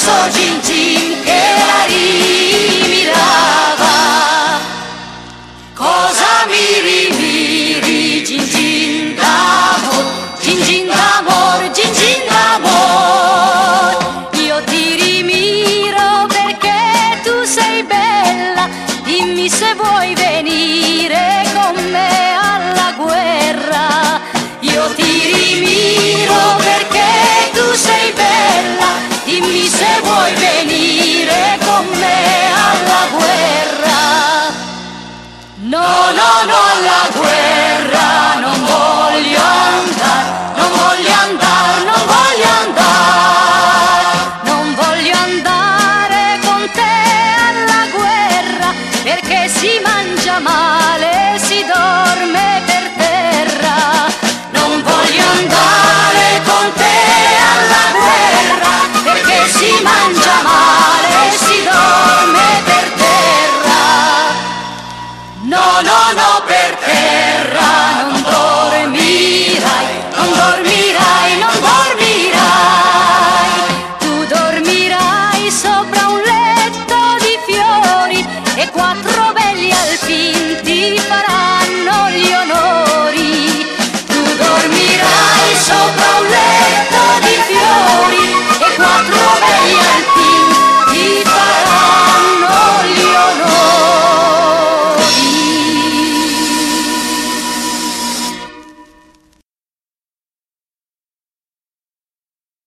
so Gin Gin che la rimirava. Cosa miri Gin Gin d'amor, Gin Gin d'amor, Gin Gin d'amor. Io ti rimiro perché tu sei bella, dimmi se vuoi venire con me alla guerra. Io ti rimiro perché tu sei bella, dimmi se vuoi venire con me alla guerra. No, no, no, alla guerra non voglio andare, non voglio andare, non voglio andare. Non voglio andare con te alla guerra perché si mangia male.